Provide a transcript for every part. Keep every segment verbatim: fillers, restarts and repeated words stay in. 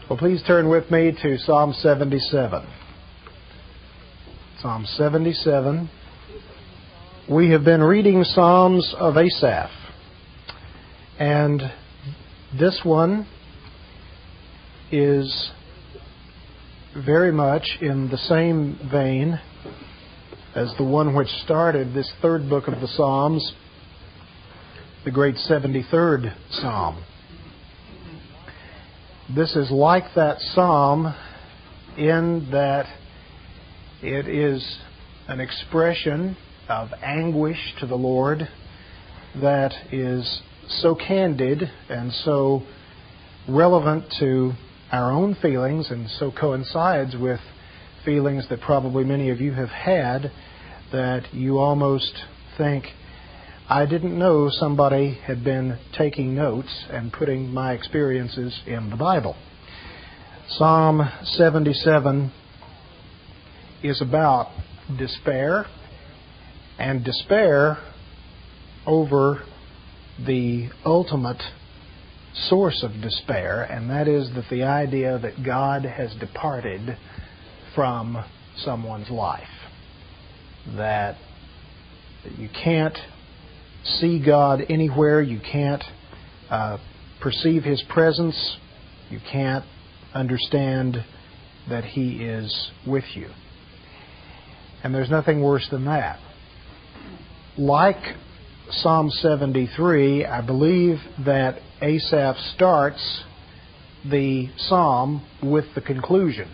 Well, please turn with me to Psalm seventy-seven. Psalm seventy-seven. We have been reading Psalms of Asaph. And this one is very much in the same vein as the one which started this third book of the Psalms, the great seventy-third Psalm. This is like that psalm in that it is an expression of anguish to the Lord that is so candid and so relevant to our own feelings and so coincides with feelings that probably many of you have had that you almost think, I didn't know somebody had been taking notes and putting my experiences in the Bible. Psalm seventy-seven is about despair, and despair over the ultimate source of despair, and that is that the idea that God has departed from someone's life. That you can't see God anywhere, you can't uh, perceive His presence, you can't understand that He is with you. And there's nothing worse than that. Like Psalm seventy-three, I believe that Asaph starts the psalm with the conclusion.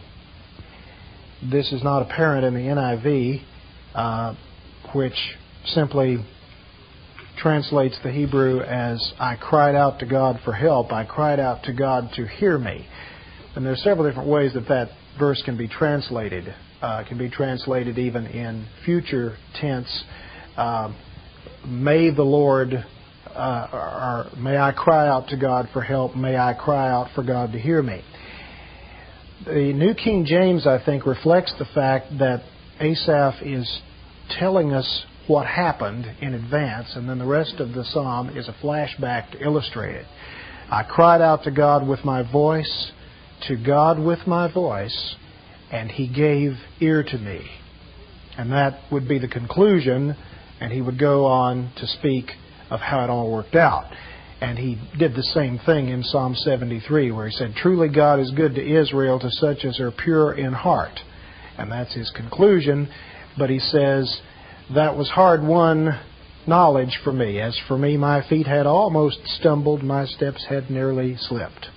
This is not apparent in the N I V, uh, which simply translates the Hebrew as, I cried out to God for help, I cried out to God to hear me. And there are several different ways that that verse can be translated. Uh, it can be translated even in future tense. Uh, may the Lord, uh, or may I cry out to God for help, may I cry out for God to hear me. The New King James, I think, reflects the fact that Asaph is telling us what happened in advance, and then the rest of the psalm is a flashback to illustrate it. I cried out to God with my voice, to God with my voice, and He gave ear to me. And that would be the conclusion, and he would go on to speak of how it all worked out. And he did the same thing in Psalm seventy-three, where he said, truly God is good to Israel, to such as are pure in heart. And that's his conclusion. But he says, that was hard-won knowledge for me. As for me, my feet had almost stumbled, my steps had nearly slipped.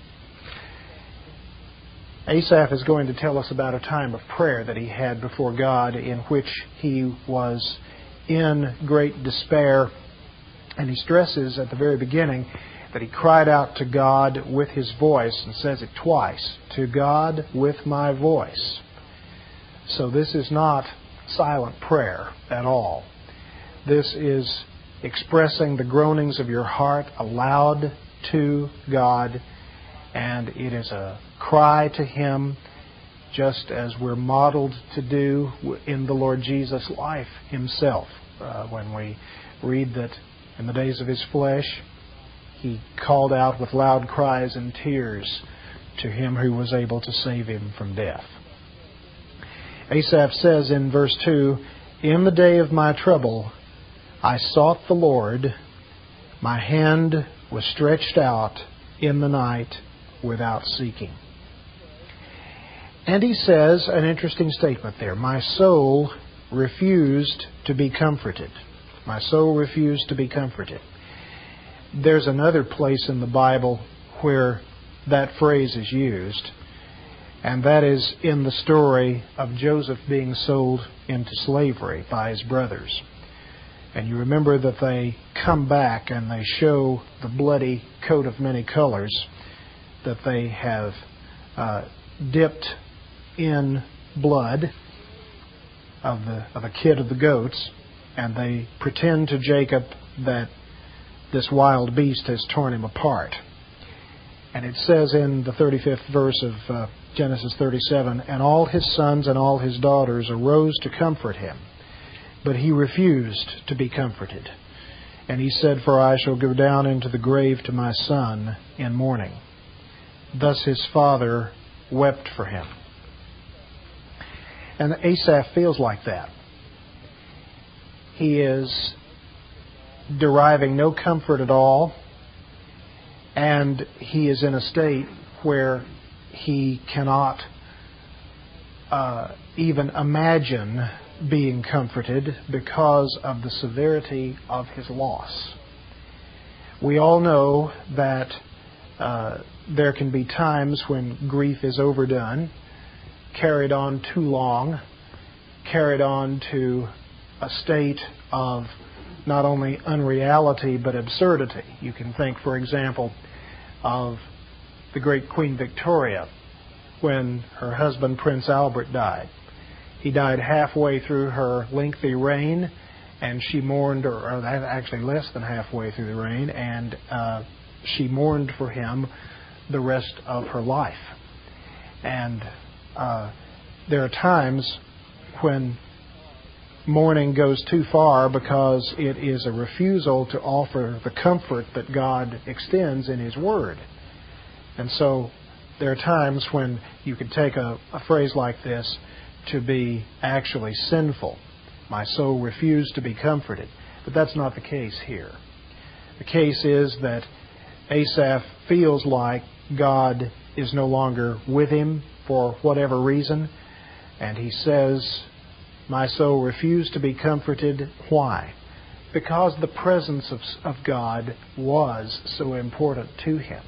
Asaph is going to tell us about a time of prayer that he had before God in which he was in great despair. And he stresses at the very beginning that he cried out to God with his voice, and says it twice, to God with my voice. So this is not silent prayer at all. This is expressing the groanings of your heart aloud to God, and it is a cry to Him, just as we're modeled to do in the Lord Jesus' life Himself. Uh, when we read that in the days of His flesh, He called out with loud cries and tears to Him who was able to save Him from death. Asaph says in verse two, in the day of my trouble, I sought the Lord. My hand was stretched out in the night without seeking. And he says an interesting statement there. My soul refused to be comforted. My soul refused to be comforted. There's another place in the Bible where that phrase is used, and that is in the story of Joseph being sold into slavery by his brothers. And you remember that they come back and they show the bloody coat of many colors that they have uh, dipped in blood of the of a kid of the goats, and they pretend to Jacob that this wild beast has torn him apart. And it says in the thirty-fifth verse of uh, Genesis thirty-seven, and all his sons and all his daughters arose to comfort him, but he refused to be comforted. And he said, for I shall go down into the grave to my son in mourning. Thus his father wept for him. And Asaph feels like that. He is deriving no comfort at all, and he is in a state where he cannot uh, even imagine being comforted because of the severity of his loss. We all know that uh, there can be times when grief is overdone, carried on too long, carried on to a state of not only unreality but absurdity. You can think, for example, of the great Queen Victoria when her husband Prince Albert died. He died halfway through her lengthy reign, and she mourned, or, or actually less than halfway through the reign, and uh, she mourned for him the rest of her life. And uh, there are times when mourning goes too far because it is a refusal to offer the comfort that God extends in His Word. And so there are times when you could take a, a phrase like this to be actually sinful. My soul refused to be comforted. But that's not the case here. The case is that Asaph feels like God is no longer with him for whatever reason, and he says, my soul refused to be comforted. Why? Because the presence of, of God was so important to him.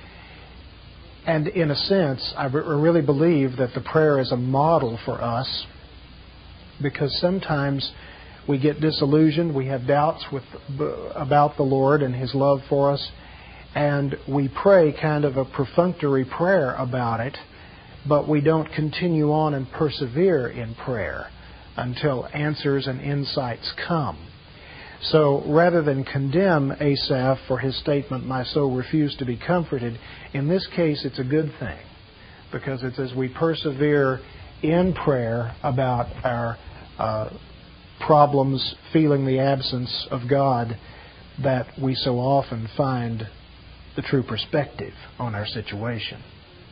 And in a sense, I really believe that the prayer is a model for us, because sometimes we get disillusioned, we have doubts with about the Lord and His love for us, and we pray kind of a perfunctory prayer about it, but we don't continue on and persevere in prayer until answers and insights come. So rather than condemn Asaph for his statement, my soul refused to be comforted, in this case it's a good thing, because it's as we persevere in prayer about our uh, problems, feeling the absence of God, that we so often find the true perspective on our situation.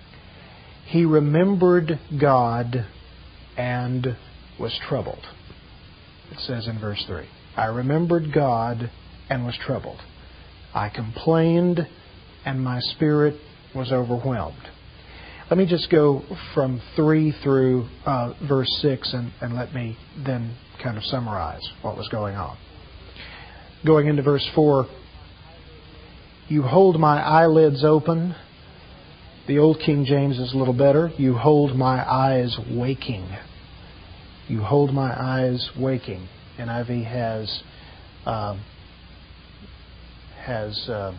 He remembered God and was troubled. It says in verse three, I remembered God and was troubled. I complained and my spirit was overwhelmed. Let me just go from three through uh, verse six and, and let me then kind of summarize what was going on. Going into verse four, you hold my eyelids open. The old King James is a little better. You hold my eyes waking. You hold my eyes waking. N I V has um, has uh,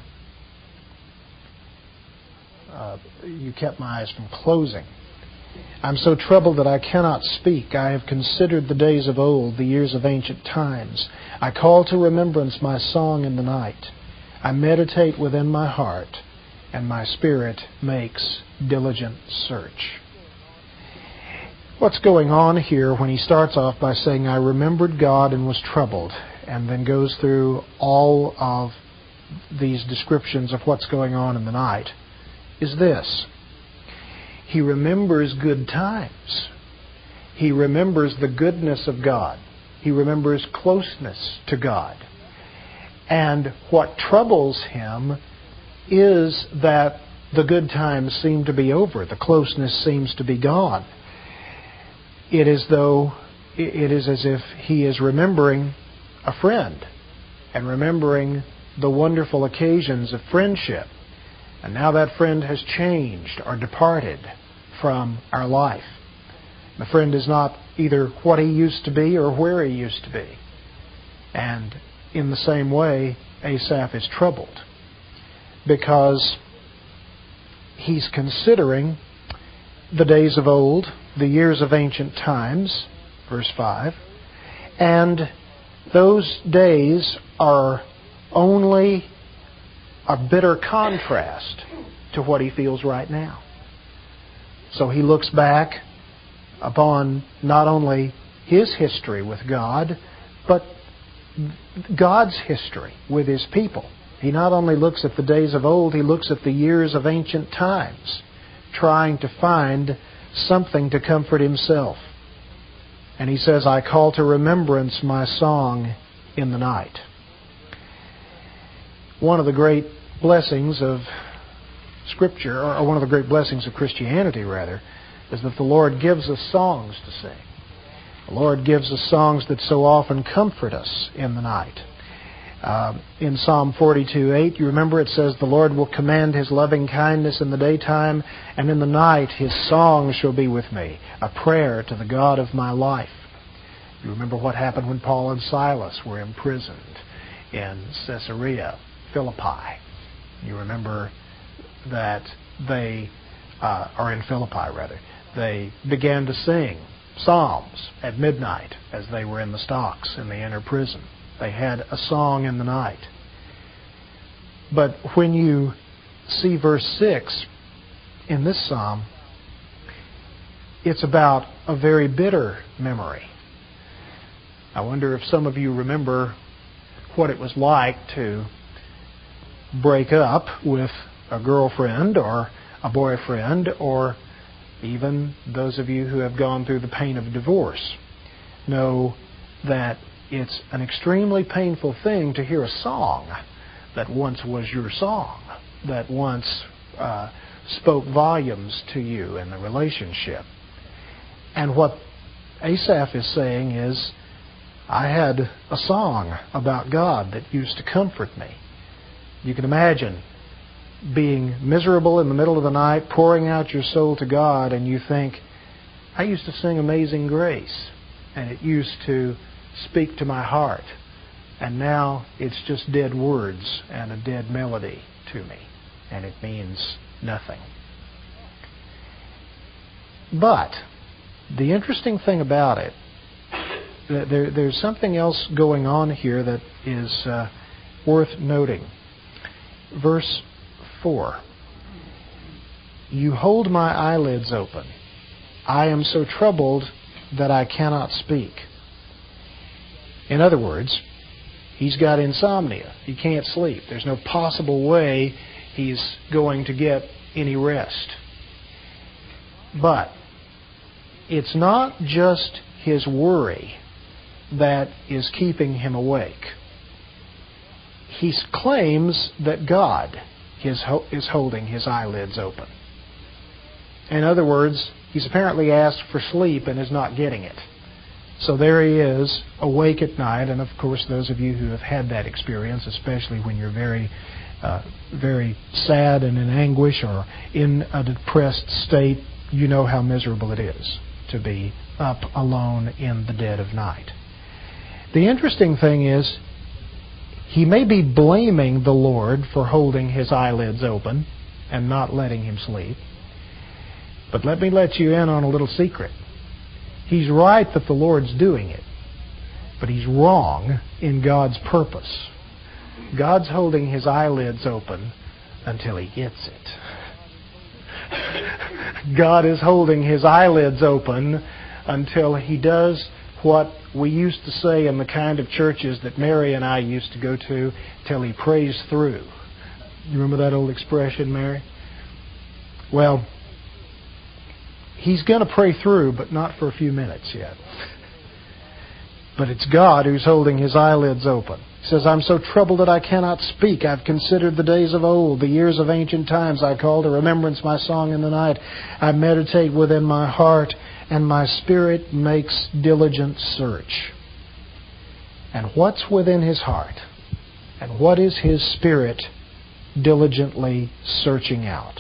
uh, you kept my eyes from closing. I'm so troubled that I cannot speak. I have considered the days of old, the years of ancient times. I call to remembrance my song in the night. I meditate within my heart, and my spirit makes diligent search. What's going on here when he starts off by saying, I remembered God and was troubled, and then goes through all of these descriptions of what's going on in the night, is this. He remembers good times. He remembers the goodness of God. He remembers closeness to God. And what troubles him is that the good times seem to be over. The closeness seems to be gone. It is though it is as if he is remembering a friend and remembering the wonderful occasions of friendship. And now that friend has changed or departed from our life. The friend is not either what he used to be or where he used to be. And in the same way, Asaph is troubled because he's considering the days of old, the years of ancient times, verse five, and those days are only a bitter contrast to what he feels right now. So he looks back upon not only his history with God, but God's history with His people. He not only looks at the days of old, he looks at the years of ancient times. trying to find something to comfort himself. And he says, I call to remembrance my song in the night. One of the great blessings of Scripture, or one of the great blessings of Christianity, rather, is that the Lord gives us songs to sing. The Lord gives us songs that so often comfort us in the night. Uh, in Psalm forty-two eight, you remember it says, the Lord will command His loving kindness in the daytime, and in the night His song shall be with me, a prayer to the God of my life. You remember what happened when Paul and Silas were imprisoned in Caesarea Philippi. You remember that they, uh, or in Philippi rather, they began to sing psalms at midnight as they were in the stocks in the inner prison. They had a song in the night. But when you see verse six in this psalm, it's about a very bitter memory. I wonder if some of you remember what it was like to break up with a girlfriend or a boyfriend, or even those of you who have gone through the pain of divorce know that it's an extremely painful thing to hear a song that once was your song, that once uh, spoke volumes to you in the relationship. And what Asaph is saying is, I had a song about God that used to comfort me. You can imagine being miserable in the middle of the night, pouring out your soul to God, and you think, I used to sing Amazing Grace, and it used to speak to my heart, and now it's just dead words and a dead melody to me, and it means nothing. But the interesting thing about it, there, there's something else going on here that is uh, worth noting. Verse four. You hold my eyelids open. I am so troubled that I cannot speak. In other words, he's got insomnia. He can't sleep. There's no possible way he's going to get any rest. But it's not just his worry that is keeping him awake. He claims that God is, ho- is holding his eyelids open. In other words, he's apparently asked for sleep and is not getting it. So there he is, awake at night, and of course those of you who have had that experience, especially when you're very, uh, very sad and in anguish or in a depressed state, you know how miserable it is to be up alone in the dead of night. The interesting thing is, he may be blaming the Lord for holding his eyelids open and not letting him sleep. But let me let you in on a little secret. He's right that the Lord's doing it, but he's wrong in God's purpose. God's holding his eyelids open until he gets it. God is holding his eyelids open until he does what we used to say in the kind of churches that Mary and I used to go to, till he prays through. You remember that old expression, Mary? Well, he's going to pray through, but not for a few minutes yet. But it's God who's holding his eyelids open. He says, I'm so troubled that I cannot speak. I've considered the days of old, the years of ancient times. I call to remembrance my song in the night. I meditate within my heart, and my spirit makes diligent search. And what's within his heart? And what is his spirit diligently searching out?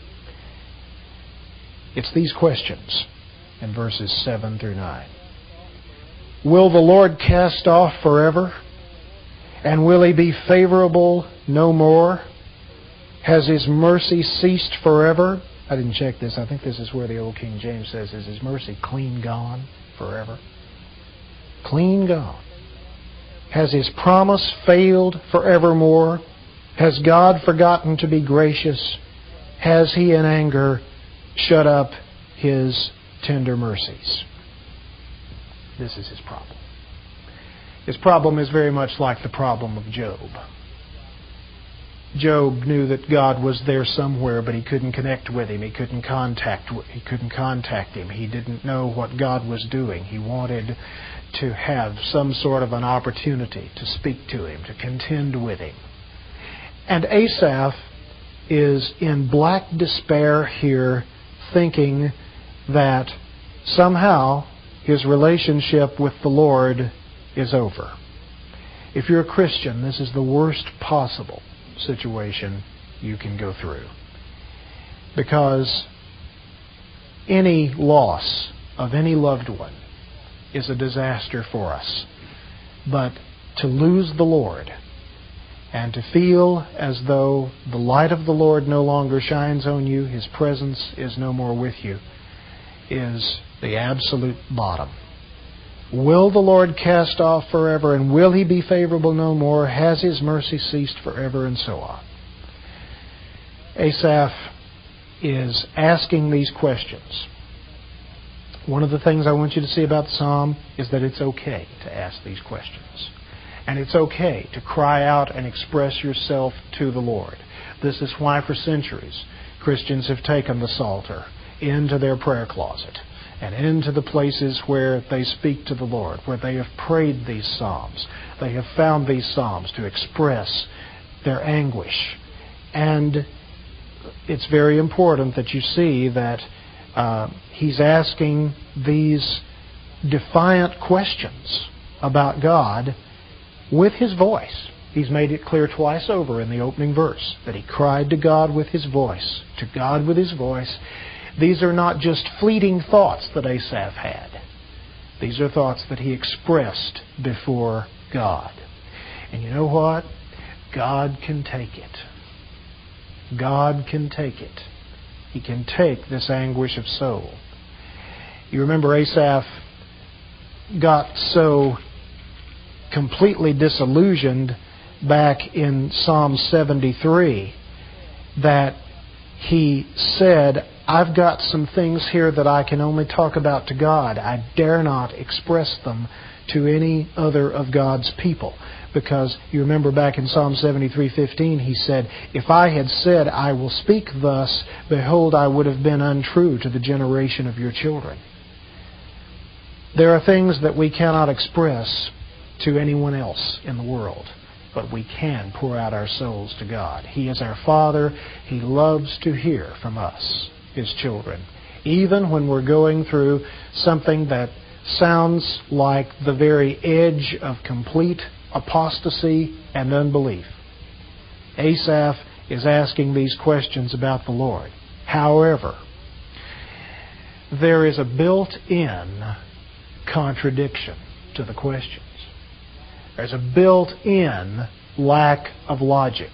It's these questions in verses seven through nine. Will the Lord cast off forever? And will he be favorable no more? Has his mercy ceased forever? I didn't check this. I think this is where the old King James says, is his mercy clean gone forever? Clean gone. Has his promise failed forevermore? Has God forgotten to be gracious? Has he in anger shut up his tender mercies? This is his problem. His problem is very much like the problem of Job. Job knew that God was there somewhere, but he couldn't connect with Him. He couldn't contact. He couldn't contact Him. He didn't know what God was doing. He wanted to have some sort of an opportunity to speak to Him, to contend with Him. And Asaph is in black despair here, thinking that somehow his relationship with the Lord is over. If you're a Christian, this is the worst possible situation you can go through. Because any loss of any loved one is a disaster for us. But to lose the Lord and to feel as though the light of the Lord no longer shines on you, His presence is no more with you, is the absolute bottom. Will the Lord cast off forever, and will He be favorable no more? Has His mercy ceased forever? And so on. Asaph is asking these questions. One of the things I want you to see about the psalm is that it's okay to ask these questions. And it's okay to cry out and express yourself to the Lord. This is why for centuries Christians have taken the Psalter into their prayer closet and into the places where they speak to the Lord, where they have prayed these psalms. They have found these psalms to express their anguish. And it's very important that you see that uh, he's asking these defiant questions about God with his voice. He's made it clear twice over in the opening verse that he cried to God with his voice, to God with his voice. These are not just fleeting thoughts that Asaph had. These are thoughts that he expressed before God. And you know what? God can take it. God can take it. He can take this anguish of soul. You remember Asaph got so completely disillusioned back in Psalm seventy-three that he said, I've got some things here that I can only talk about to God. I dare not express them to any other of God's people. Because you remember back in Psalm seventy-three fifteen, he said, if I had said, I will speak thus, behold, I would have been untrue to the generation of your children. There are things that we cannot express to anyone else in the world, but we can pour out our souls to God. He is our Father. He loves to hear from us, His children, even when we're going through something that sounds like the very edge of complete apostasy and unbelief. Asaph is asking these questions about the Lord. However, there is a built-in contradiction to the questions. There's a built-in lack of logic.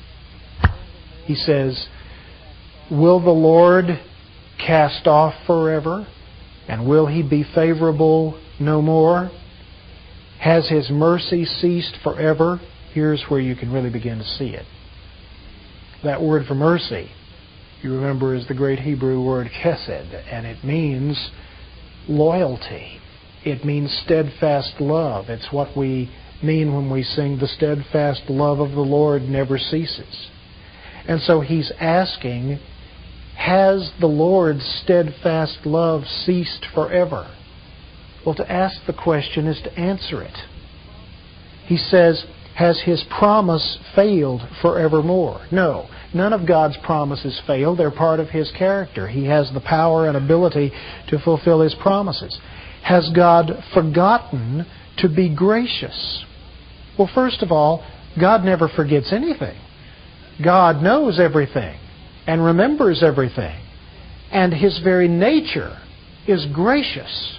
He says, will the Lord cast off forever? And will He be favorable no more? Has His mercy ceased forever? Here's where you can really begin to see it. That word for mercy, you remember, is the great Hebrew word chesed, and it means loyalty. It means steadfast love. It's what we mean when we sing, the steadfast love of the Lord never ceases. And so he's asking, has the Lord's steadfast love ceased forever? Well, to ask the question is to answer it. He says, has His promise failed forevermore? No. None of God's promises fail. They're part of His character. He has the power and ability to fulfill His promises. Has God forgotten to be gracious? Well, first of all, God never forgets anything. God knows everything and remembers everything. And His very nature is gracious.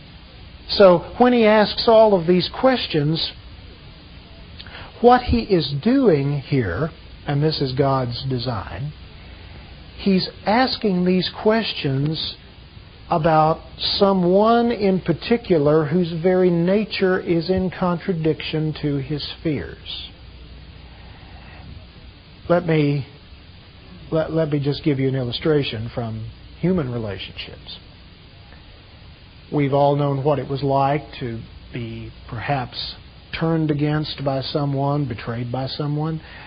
So when He asks all of these questions, what He is doing here, and this is God's design, He's asking these questions about someone in particular whose very nature is in contradiction to his fears. Let me, let, let me just give you an illustration from human relationships. We've all known what it was like to be perhaps turned against by someone, betrayed by someone.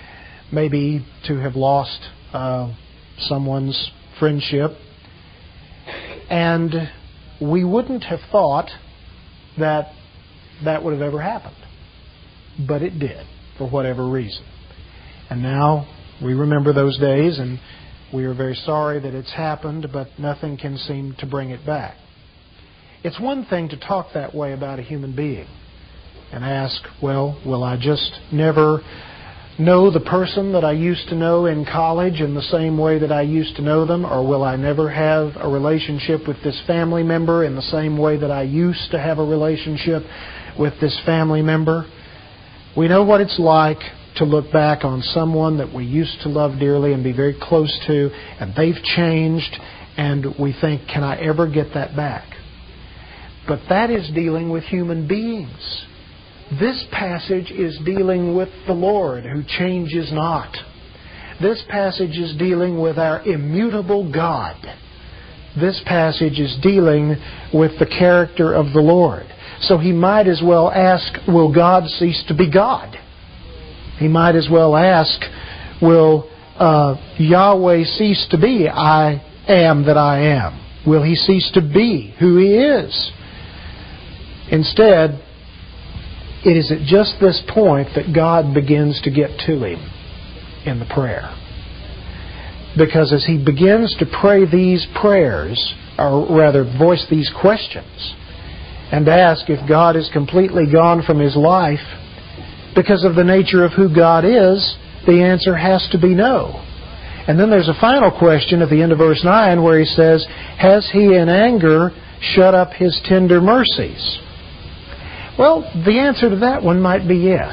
maybe to have lost uh, someone's friendship. And we wouldn't have thought that that would have ever happened. But it did, for whatever reason. And now we remember those days, and we are very sorry that it's happened, but nothing can seem to bring it back. It's one thing to talk that way about a human being and ask, well, will I just never know the person that I used to know in college in the same way that I used to know them? Or will I never have a relationship with this family member in the same way that I used to have a relationship with this family member? We know what it's like to look back on someone that we used to love dearly and be very close to, and they've changed, and we think, can I ever get that back? But that is dealing with human beings. This passage is dealing with the Lord, who changes not. This passage is dealing with our immutable God. This passage is dealing with the character of the Lord. So he might as well ask, will God cease to be God? He might as well ask, will uh, Yahweh cease to be I am that I am? Will He cease to be who He is? Instead, it is at just this point that God begins to get to him in the prayer. Because as he begins to pray these prayers, or rather voice these questions, and ask if God is completely gone from his life because of the nature of who God is, the answer has to be no. And then there's a final question at the end of verse nine where he says, has he in anger shut up his tender mercies? Well, the answer to that one might be yes.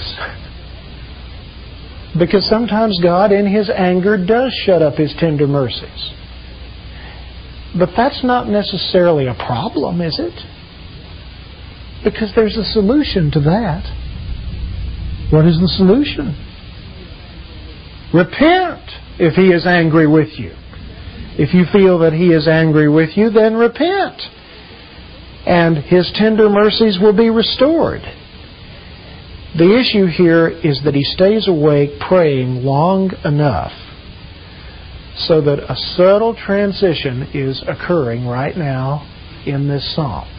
Because sometimes God, in His anger, does shut up His tender mercies. But that's not necessarily a problem, is it? Because there's a solution to that. What is the solution? Repent if He is angry with you. If you feel that He is angry with you, then repent. And His tender mercies will be restored. The issue here is that he stays awake praying long enough so that a subtle transition is occurring right now in this psalm.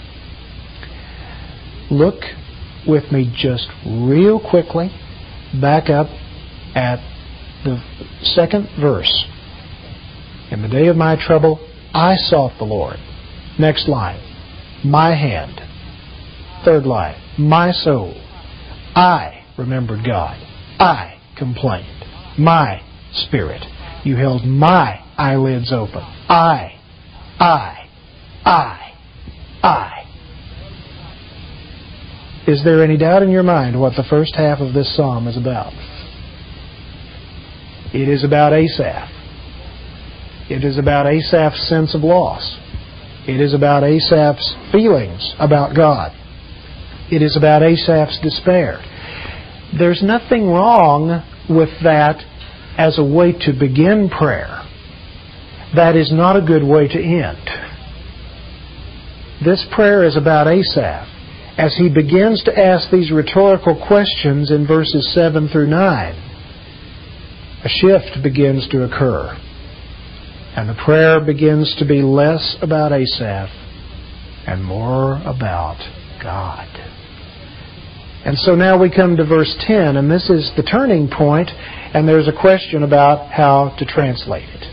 Look with me just real quickly back up at the second verse. In the day of my trouble, I sought the Lord. Next line. My hand. Third line. My soul. I remembered God. I complained. My spirit. You held my eyelids open. I. I. I. I. Is there any doubt in your mind what the first half of this psalm is about? It is about Asaph. It is about Asaph's sense of loss. It is about Asaph's feelings about God. It is about Asaph's despair. There's nothing wrong with that as a way to begin prayer. That is not a good way to end. This prayer is about Asaph as he begins to ask these rhetorical questions in verses seven through nine. A shift begins to occur. And the prayer begins to be less about Asaph and more about God. And so now we come to verse ten, and this is the turning point, and there's a question about how to translate it.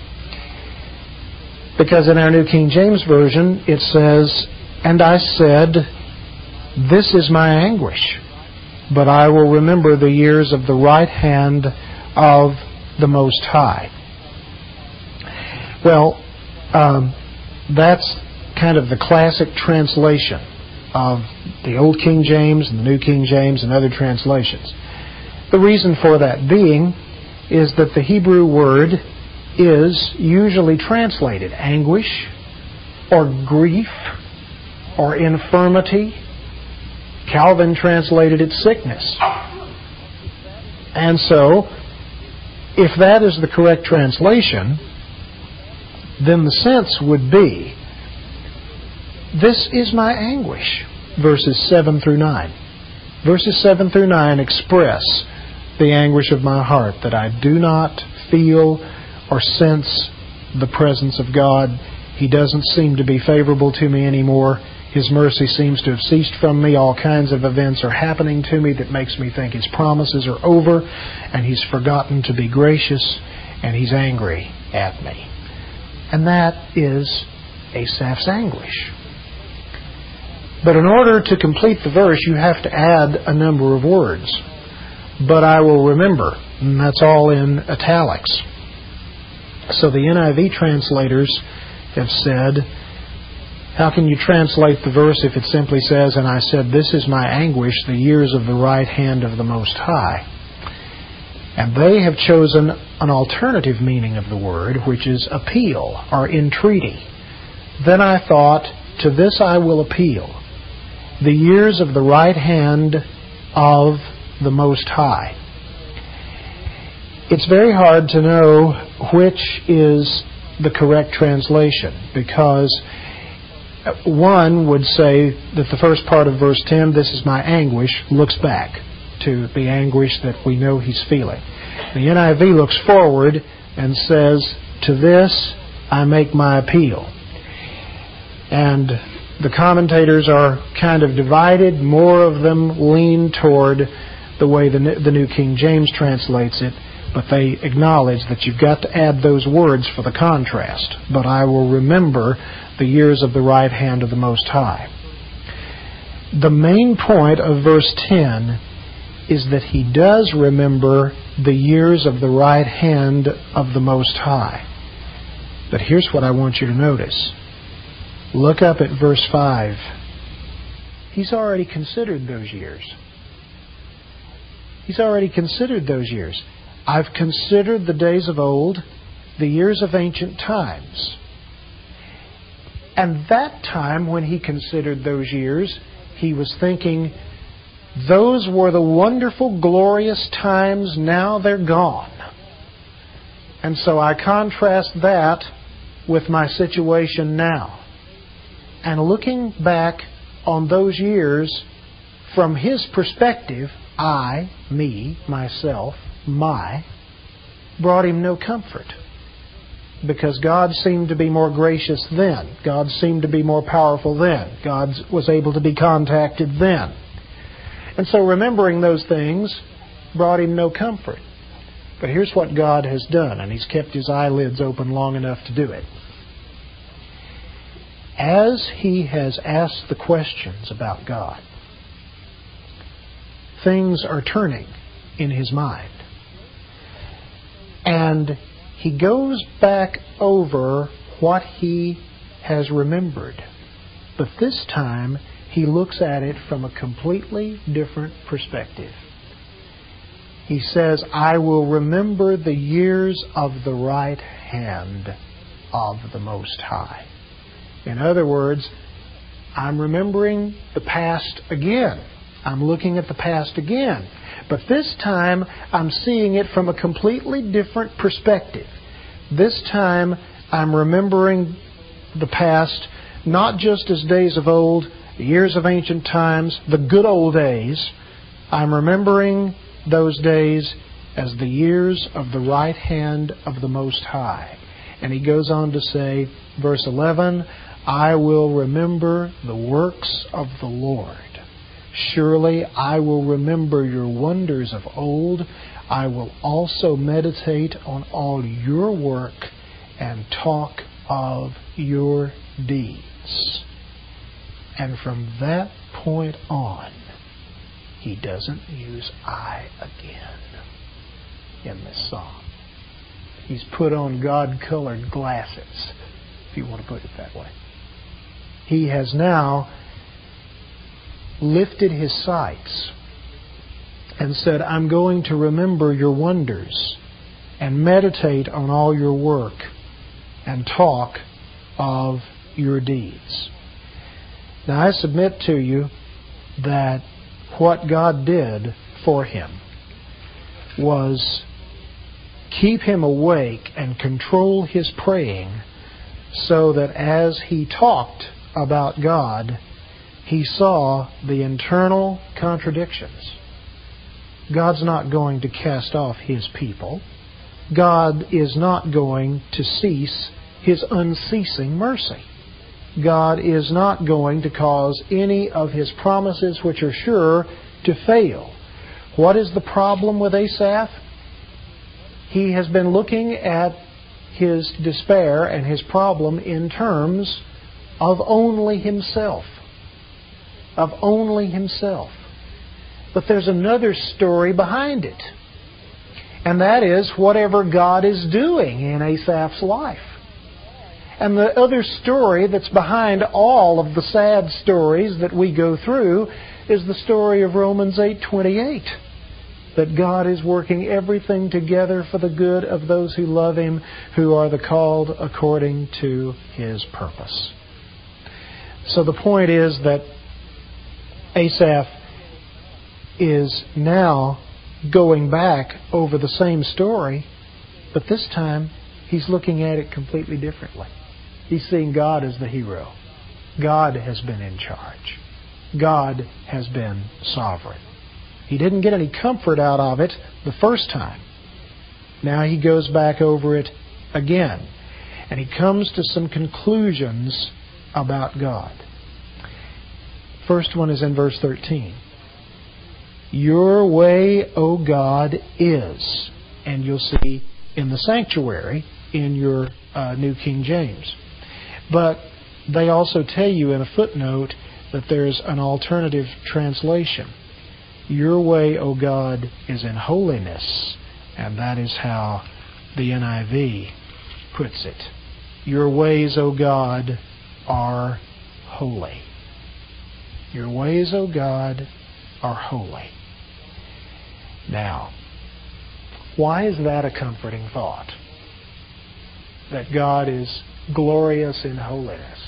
Because in our New King James Version, it says, and I said, this is my anguish, but I will remember the years of the right hand of the Most High. Well, um, that's kind of the classic translation of the Old King James and the New King James and other translations. The reason for that being is that the Hebrew word is usually translated anguish or grief or infirmity. Calvin translated it sickness. And so, if that is the correct translation, then the sense would be, this is my anguish, verses seven through nine. Verses seven through nine express the anguish of my heart, that I do not feel or sense the presence of God. He doesn't seem to be favorable to me anymore. His mercy seems to have ceased from me. All kinds of events are happening to me that makes me think His promises are over, and He's forgotten to be gracious, and He's angry at me. And that is Asaph's anguish. But in order to complete the verse, you have to add a number of words. But I will remember, and that's all in italics. So the N I V translators have said, how can you translate the verse if it simply says, and I said, this is my anguish, the years of the right hand of the Most High? And they have chosen an alternative meaning of the word, which is appeal or entreaty. Then I thought, to this I will appeal, the years of the right hand of the Most High. It's very hard to know which is the correct translation, because one would say that the first part of verse ten, this is my anguish, looks back to the anguish that we know he's feeling. The N I V looks forward and says, to this I make my appeal. And the commentators are kind of divided. More of them lean toward the way the, the New King James translates it, but they acknowledge that you've got to add those words for the contrast. But I will remember the years of the right hand of the Most High. The main point of verse ten is that he does remember the years of the right hand of the Most High. But here's what I want you to notice. Look up at verse five. He's already considered those years. He's already considered those years. I've considered the days of old, the years of ancient times. And that time when he considered those years, he was thinking, those were the wonderful, glorious times, now they're gone. And so I contrast that with my situation now. And looking back on those years, from his perspective, I, me, myself, my, brought him no comfort. Because God seemed to be more gracious then. God seemed to be more powerful then. God was able to be contacted then. And so remembering those things brought him no comfort. But here's what God has done, and He's kept his eyelids open long enough to do it. As he has asked the questions about God, things are turning in his mind. And he goes back over what he has remembered. But this time, he looks at it from a completely different perspective. He says, I will remember the years of the right hand of the Most High. In other words, I'm remembering the past again. I'm looking at the past again. But this time, I'm seeing it from a completely different perspective. This time, I'm remembering the past not just as days of old, the years of ancient times, the good old days. I'm remembering those days as the years of the right hand of the Most High. And he goes on to say, verse eleven, I will remember the works of the Lord. Surely I will remember your wonders of old. I will also meditate on all your work and talk of your deeds. And from that point on, he doesn't use I again in this psalm. He's put on God-colored glasses, if you want to put it that way. He has now lifted his sights and said, I'm going to remember your wonders and meditate on all your work and talk of your deeds. Now, I submit to you that what God did for him was keep him awake and control his praying so that as he talked about God, he saw the internal contradictions. God's not going to cast off His people. God is not going to cease His unceasing mercy. God is not going to cause any of His promises, which are sure, to fail. What is the problem with Asaph? He has been looking at his despair and his problem in terms of only himself. Of only himself. But there's another story behind it. And that is whatever God is doing in Asaph's life. And the other story that's behind all of the sad stories that we go through is the story of Romans eight twenty-eight. That God is working everything together for the good of those who love Him, who are the called according to His purpose. So the point is that Asaph is now going back over the same story, but this time he's looking at it completely differently. He's seeing God as the hero. God has been in charge. God has been sovereign. He didn't get any comfort out of it the first time. Now he goes back over it again. And he comes to some conclusions about God. First one is in verse thirteen. Your way, O God, is. And you'll see in the sanctuary in your uh, New King James. But they also tell you in a footnote that there's an alternative translation. Your way, O God, is in holiness. And that is how the N I V puts it. Your ways, O God, are holy. Your ways, O God, are holy. Now, why is that a comforting thought? That God is glorious in holiness.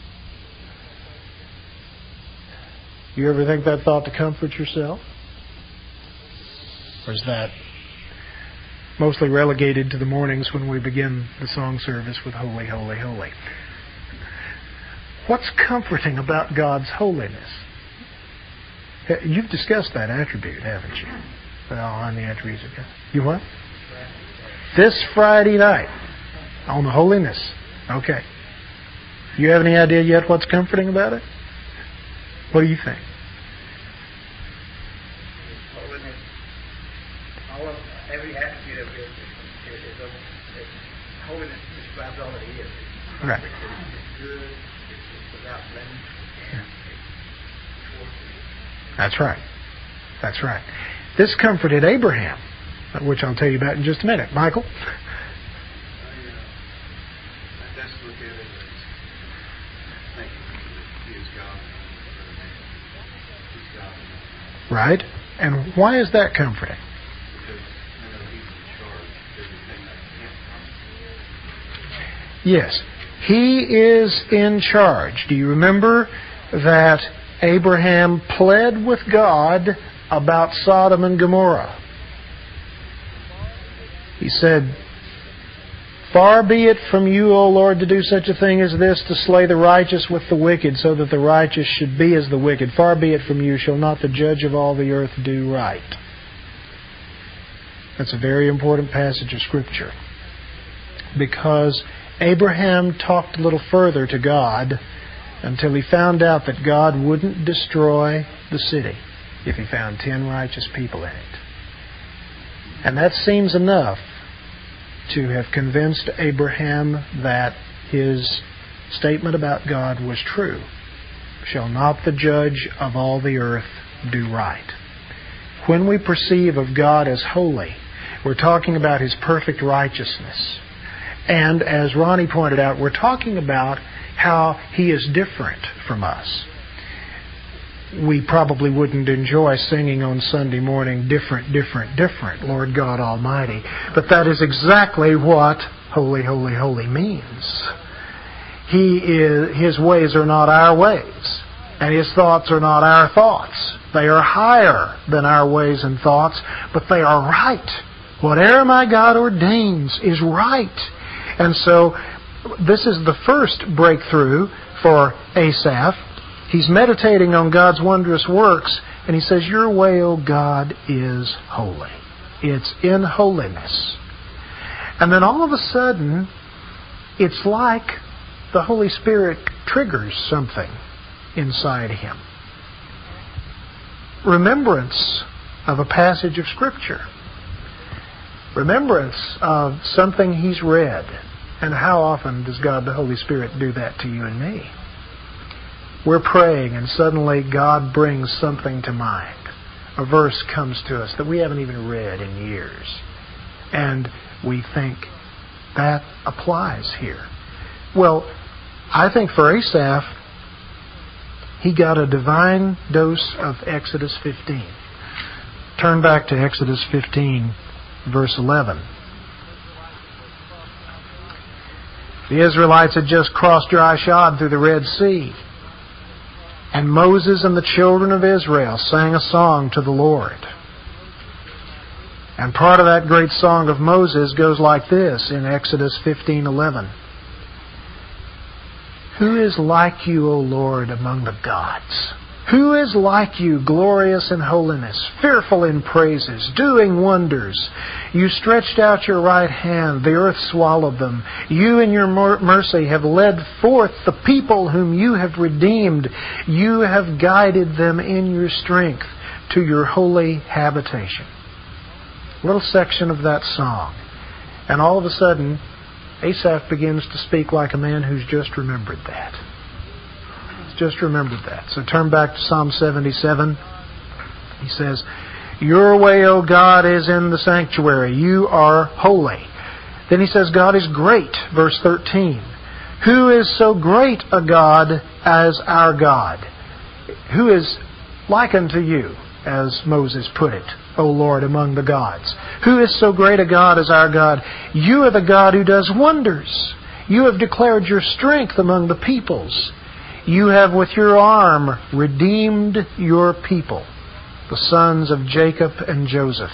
You ever think that thought to comfort yourself? Or is that mostly relegated to the mornings when we begin the song service with Holy, Holy, Holy? What's comforting about God's holiness? You've discussed that attribute, haven't you? Well, on the attributes of God. You what? This Friday night. On the holiness. Okay. You have any idea yet what's comforting about it? What do you think? Holiness. All of every attribute of it is, is, is, is holiness describes all that He is. It's right. It's good. It's, it's without blemish. And it's fortunate. That's right. That's right. This comforted Abraham, which I'll tell you about in just a minute. Michael? Right? And why is that comforting? Yes. He is in charge. Do you remember that Abraham pled with God about Sodom and Gomorrah? He said, far be it from you, O Lord, to do such a thing as this, to slay the righteous with the wicked, so that the righteous should be as the wicked. Far be it from you, shall not the judge of all the earth do right? That's a very important passage of Scripture. Because Abraham talked a little further to God until he found out that God wouldn't destroy the city if He found ten righteous people in it. And that seems enough to have convinced Abraham that his statement about God was true. Shall not the judge of all the earth do right? When we perceive of God as holy, we're talking about His perfect righteousness. And as Ronnie pointed out, we're talking about how He is different from us. We probably wouldn't enjoy singing on Sunday morning, different, different, different, Lord God Almighty. But that is exactly what holy, holy, holy means. He is, His ways are not our ways, and His thoughts are not our thoughts. They are higher than our ways and thoughts, but they are right. Whatever my God ordains is right. And so this is the first breakthrough for Asaph. He's meditating on God's wondrous works, And he says, your way, O God, is holy. It's in holiness. And then all of a sudden, it's like the Holy Spirit triggers something inside him. Remembrance of a passage of Scripture. Remembrance of something he's read. And how often does God the Holy Spirit do that to you and me? We're praying and suddenly God brings something to mind. A verse comes to us that we haven't even read in years. And we think, that applies here. Well, I think for Asaph, he got a divine dose of Exodus fifteen. Turn back to Exodus fifteen, verse eleven. The Israelites had just crossed dry shod through the Red Sea. And Moses and the children of Israel sang a song to the Lord. And part of that great song of Moses goes like this in Exodus fifteen eleven. Who is like you, O Lord, among the gods? Who is like you, glorious in holiness, fearful in praises, doing wonders? You stretched out your right hand, the earth swallowed them. You in your mercy have led forth the people whom you have redeemed. You have guided them in your strength to your holy habitation. A little section of that song. And all of a sudden, Asaph begins to speak like a man who's just remembered that. Just remembered that. So turn back to Psalm seventy-seven. He says, your way, O God, is in the sanctuary. You are holy. Then he says, God is great. Verse thirteen. Who is so great a God as our God? Who is like unto you, as Moses put it, O Lord, among the gods? Who is so great a God as our God? You are the God who does wonders. You have declared your strength among the peoples. You have with your arm redeemed your people, the sons of Jacob and Joseph.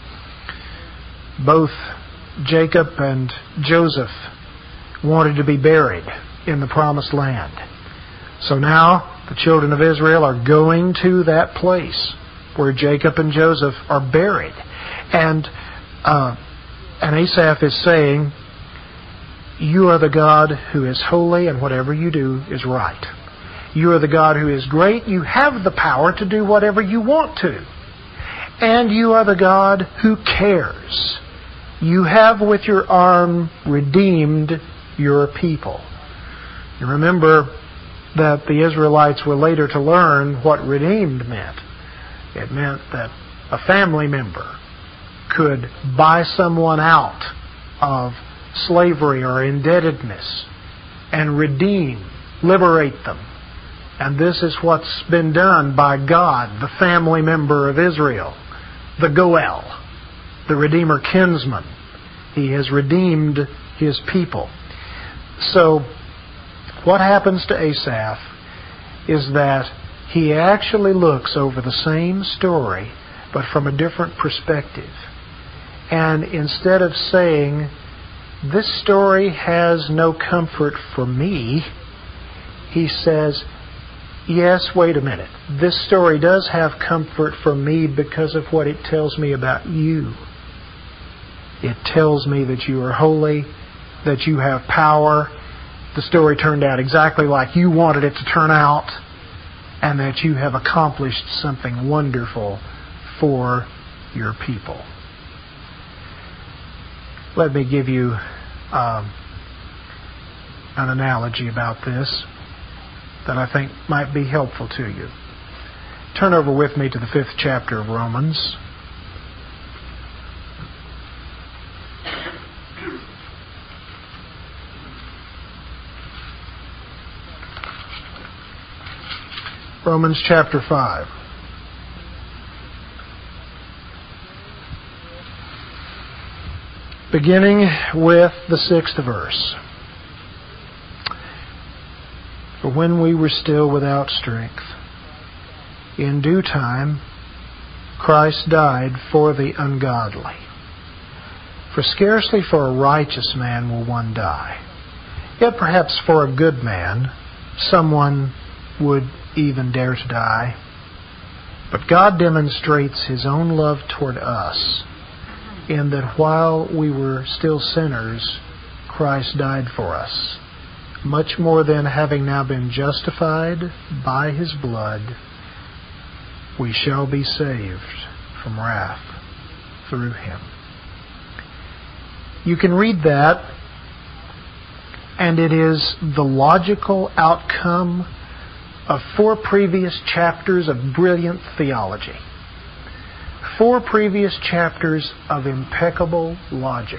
Both Jacob and Joseph wanted to be buried in the promised land. So now the children of Israel are going to that place where Jacob and Joseph are buried. And, uh, and Asaph is saying, you are the God who is holy, and whatever you do is right. You are the God who is great. You have the power to do whatever you want to. And you are the God who cares. You have with your arm redeemed your people. You remember that the Israelites were later to learn what redeemed meant. It meant that a family member could buy someone out of slavery or indebtedness and redeem, liberate them. And this is what's been done by God, the family member of Israel, the Goel, the Redeemer kinsman. He has redeemed his people. So, what happens to Asaph is that he actually looks over the same story, but from a different perspective. And instead of saying, this story has no comfort for me, he says, yes, wait a minute. This story does have comfort for me because of what it tells me about you. It tells me that you are holy, that you have power. The story turned out exactly like you wanted it to turn out, and that you have accomplished something wonderful for your people. Let me give you um, an analogy about this that I think might be helpful to you. Turn over with me to the fifth chapter of Romans. Romans chapter five. Beginning with the sixth verse. For when we were still without strength, in due time Christ died for the ungodly. For scarcely for a righteous man will one die. Yet perhaps for a good man someone would even dare to die. But God demonstrates His own love toward us in that while we were still sinners, Christ died for us. Much more than having now been justified by His blood, we shall be saved from wrath through Him. You can read that, and it is the logical outcome of four previous chapters of brilliant theology. Four previous chapters of impeccable logic.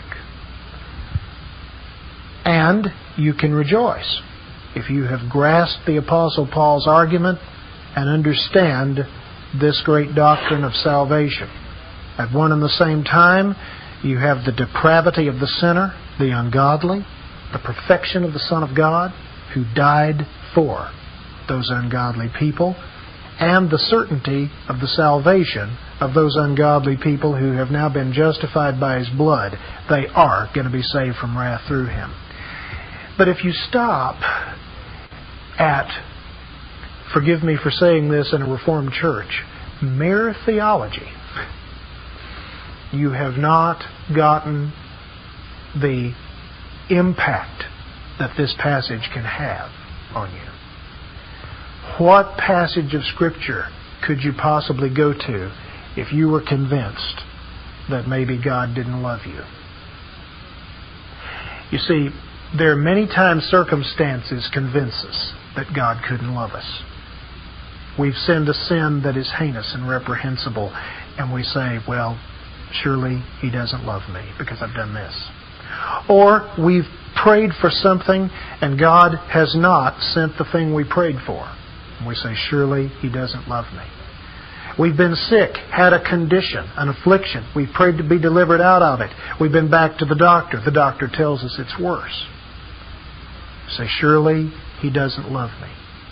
And you can rejoice if you have grasped the Apostle Paul's argument and understand this great doctrine of salvation. At one and the same time, you have the depravity of the sinner, the ungodly, the perfection of the Son of God, who died for those ungodly people, and the certainty of the salvation of those ungodly people who have now been justified by His blood. They are going to be saved from wrath through Him. But if you stop at, forgive me for saying this in a Reformed church, mere theology, you have not gotten the impact that this passage can have on you. What passage of Scripture could you possibly go to if you were convinced that maybe God didn't love you? You see, there are many times circumstances convince us that God couldn't love us. We've sinned a sin that is heinous and reprehensible, and we say, well, surely He doesn't love me because I've done this. Or we've prayed for something and God has not sent the thing we prayed for. And we say, surely He doesn't love me. We've been sick, had a condition, an affliction. We've prayed to be delivered out of it. We've been back to the doctor. The doctor tells us it's worse. We say, surely He doesn't love me.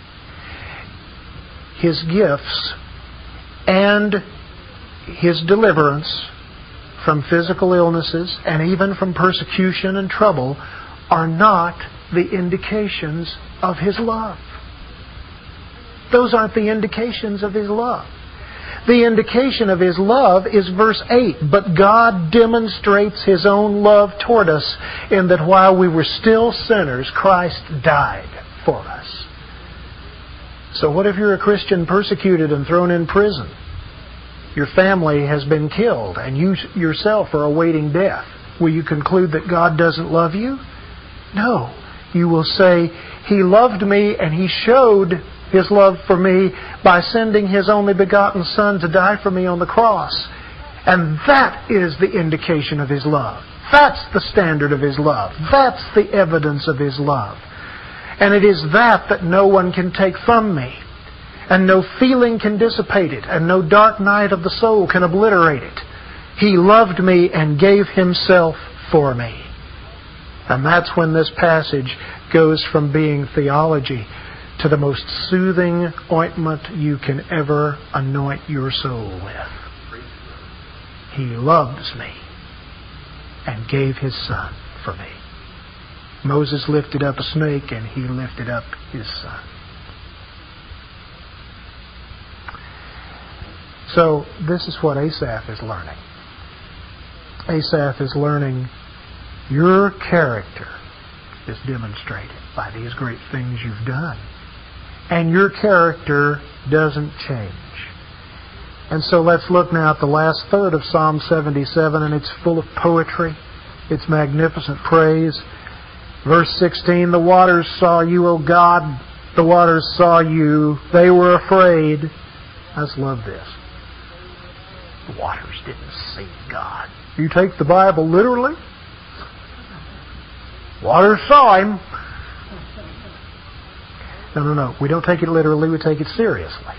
His gifts and His deliverance from physical illnesses and even from persecution and trouble are not the indications of His love. Those aren't the indications of His love. The indication of His love is verse eight. But God demonstrates His own love toward us in that while we were still sinners, Christ died for us. So what if you're a Christian persecuted and thrown in prison? Your family has been killed and you yourself are awaiting death. Will you conclude that God doesn't love you? No. You will say, He loved me and He showed His love for me by sending His only begotten Son to die for me on the cross. And that is the indication of His love. That's the standard of His love. That's the evidence of His love. And it is that that no one can take from me. And no feeling can dissipate it. And no dark night of the soul can obliterate it. He loved me and gave Himself for me. And that's when this passage goes from being theology to the most soothing ointment you can ever anoint your soul with. He loves me and gave His Son for me. Moses lifted up a snake and He lifted up His Son. So this is what Asaph is learning. Asaph is learning your character is demonstrated by these great things you've done. And your character doesn't change. And so let's look now at the last third of Psalm seventy-seven, and it's full of poetry. It's magnificent praise. Verse sixteen, the waters saw you, O God. The waters saw you. They were afraid. I just love this. The waters didn't see God. You take the Bible literally? Waters saw Him. No, no, no. We don't take it literally. We take it seriously.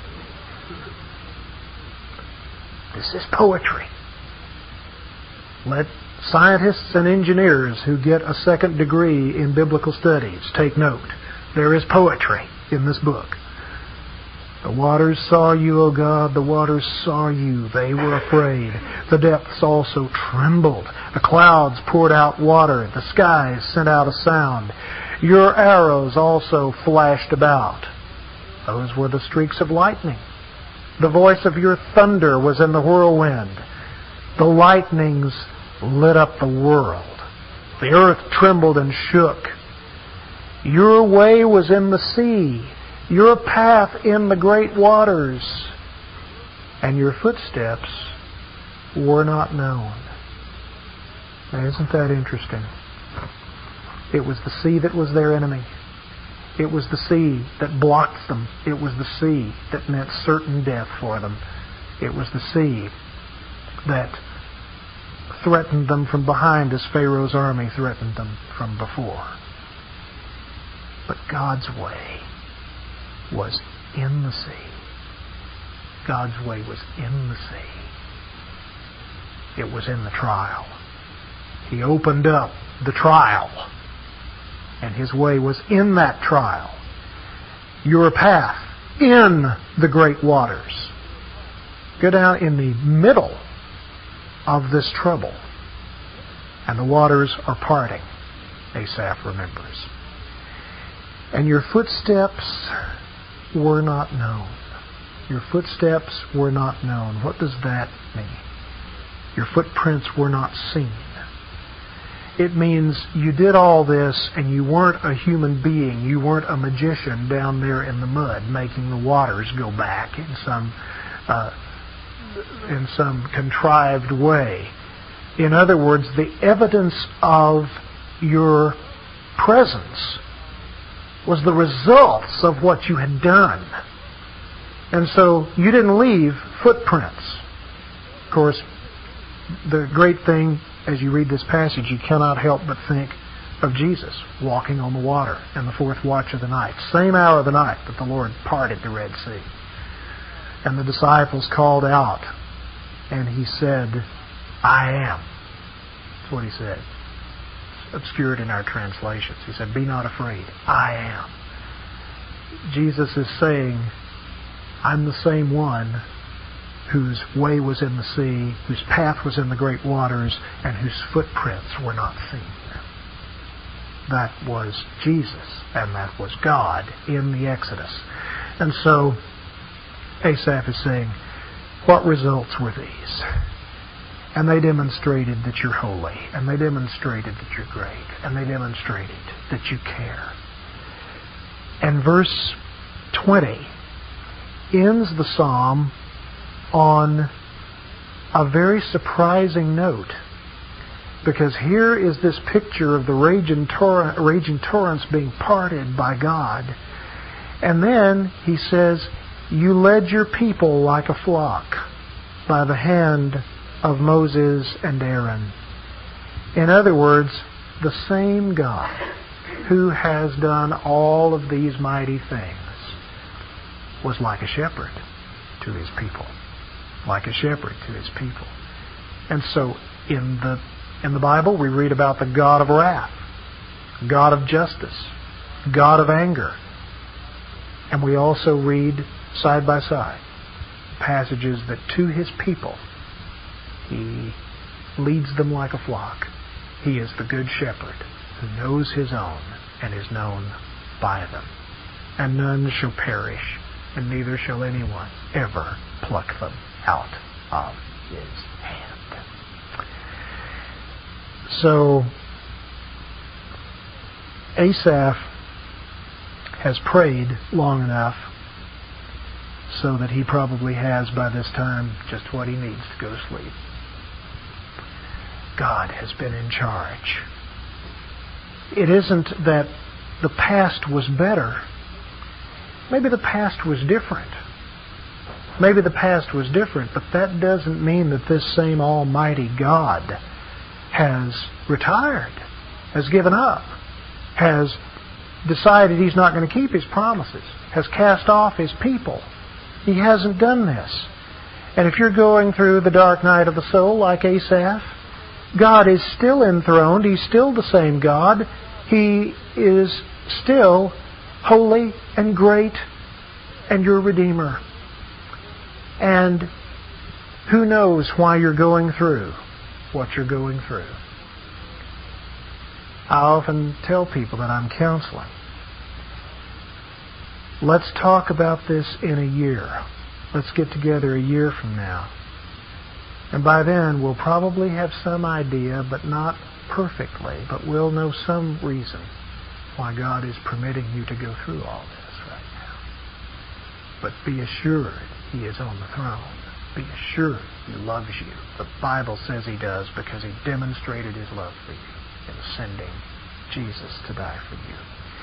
This is poetry. Let scientists and engineers who get a second degree in biblical studies take note. There is poetry in this book. The waters saw you, O God. The waters saw you. They were afraid. The depths also trembled. The clouds poured out water. The skies sent out a sound. Your arrows also flashed about. Those were the streaks of lightning. The voice of your thunder was in the whirlwind. The lightnings lit up the world. The earth trembled and shook. Your way was in the sea, your path in the great waters, and your footsteps were not known. Now, isn't that interesting? It was the sea that was their enemy. It was the sea that blocked them. It was the sea that meant certain death for them. It was the sea that threatened them from behind as Pharaoh's army threatened them from before. But God's way was in the sea. God's way was in the sea. It was in the trial. He opened up the trial, and His way was in that trial. Your path in the great waters. Go down in the middle of this trouble, and the waters are parting, Asaph remembers. And your footsteps were not known. Your footsteps were not known. What does that mean? Your footprints were not seen. It means you did all this and you weren't a human being. You weren't a magician down there in the mud making the waters go back in some uh, in some contrived way. In other words, the evidence of your presence was the results of what you had done. And so you didn't leave footprints. Of course, the great thing as you read this passage, you cannot help but think of Jesus walking on the water in the fourth watch of the night. Same hour of the night that the Lord parted the Red Sea. And the disciples called out, and He said, I am. That's what He said. It's obscured in our translations. He said, be not afraid. I am. Jesus is saying, I'm the same one whose way was in the sea, whose path was in the great waters, and whose footprints were not seen. That was Jesus, and that was God in the Exodus. And so Asaph is saying, what results were these? And they demonstrated that you're holy, and they demonstrated that you're great, and they demonstrated that you care. And verse twenty ends the psalm on a very surprising note, because here is this picture of the raging, tor- raging torrents being parted by God, and then he says, you led your people like a flock by the hand of Moses and Aaron. In other words, the same God who has done all of these mighty things was like a shepherd to His people. Like a shepherd to His people. And so in the in the Bible we read about the God of wrath, God of justice, God of anger. And we also read side by side passages that to His people He leads them like a flock. He is the good shepherd who knows His own and is known by them. And none shall perish, and neither shall anyone ever pluck them out of His hand. So Asaph has prayed long enough so that he probably has by this time just what he needs to go to sleep. God has been in charge. It isn't that the past was better. Maybe the past was different. Maybe the past was different, but that doesn't mean that this same Almighty God has retired, has given up, has decided He's not going to keep His promises, has cast off His people. He hasn't done this. And if you're going through the dark night of the soul like Asaph, God is still enthroned. He's still the same God. He is still holy and great and your Redeemer. And who knows why you're going through what you're going through. I often tell people that I'm counseling, let's talk about this in a year. Let's get together a year from now. And by then, we'll probably have some idea, but not perfectly, but we'll know some reason why God is permitting you to go through all this right now. But be assured He is on the throne. Be assured He loves you. The Bible says He does, because He demonstrated His love for you in sending Jesus to die for you.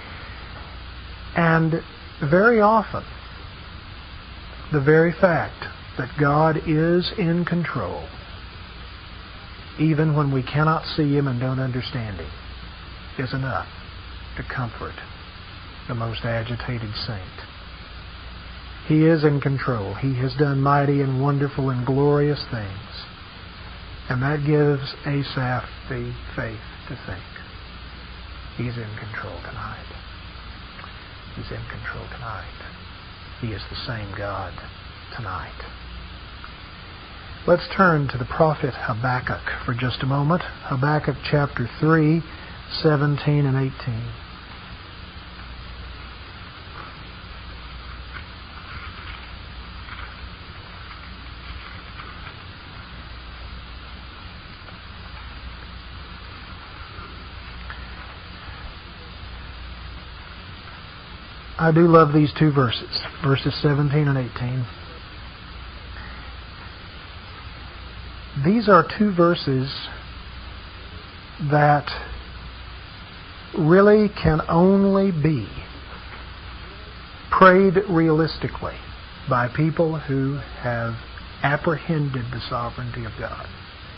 And very often, the very fact that God is in control, even when we cannot see Him and don't understand Him, is enough to comfort the most agitated saint. He is in control. He has done mighty and wonderful and glorious things. And that gives Asaph the faith to think He's in control tonight. He's in control tonight. He is the same God tonight. Let's turn to the prophet Habakkuk for just a moment. Habakkuk chapter three, seventeen and eighteen. I do love these two verses, verses seventeen and eighteen. These are two verses that really can only be prayed realistically by people who have apprehended the sovereignty of God.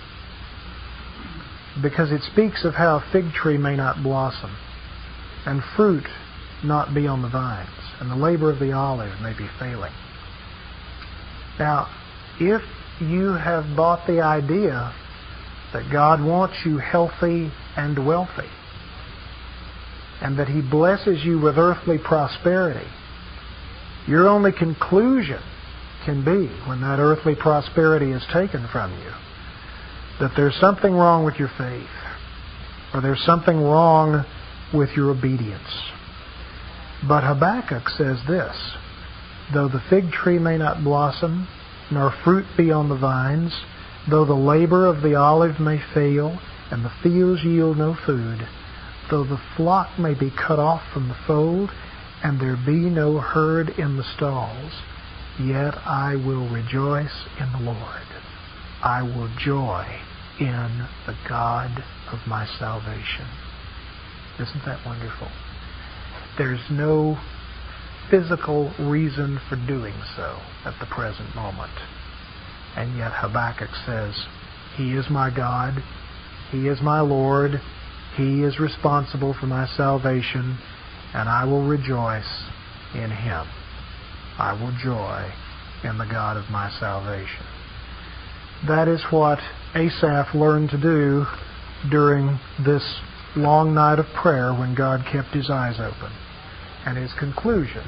Because it speaks of how a fig tree may not blossom, and fruit not be on the vines, and the labor of the olive may be failing. Now, if you have bought the idea that God wants you healthy and wealthy, and that He blesses you with earthly prosperity, your only conclusion can be, when that earthly prosperity is taken from you, that there's something wrong with your faith, or there's something wrong with your obedience. But Habakkuk says this: though the fig tree may not blossom, nor fruit be on the vines, though the labor of the olive may fail, and the fields yield no food, though the flock may be cut off from the fold, and there be no herd in the stalls, yet I will rejoice in the Lord. I will joy in the God of my salvation. Isn't that wonderful? There's no physical reason for doing so at the present moment. And yet Habakkuk says, He is my God, He is my Lord, He is responsible for my salvation, and I will rejoice in Him. I will joy in the God of my salvation. That is what Asaph learned to do during this long night of prayer when God kept his eyes open. And his conclusion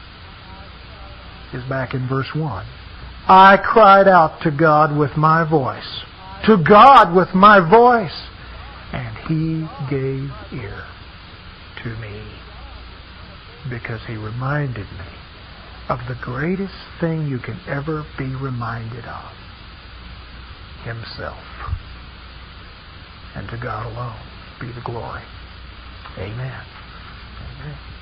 is back in verse one. I cried out to God with my voice, to God with my voice, and He gave ear to me, because He reminded me of the greatest thing you can ever be reminded of, Himself. And to God alone be the glory. Amen. Amen.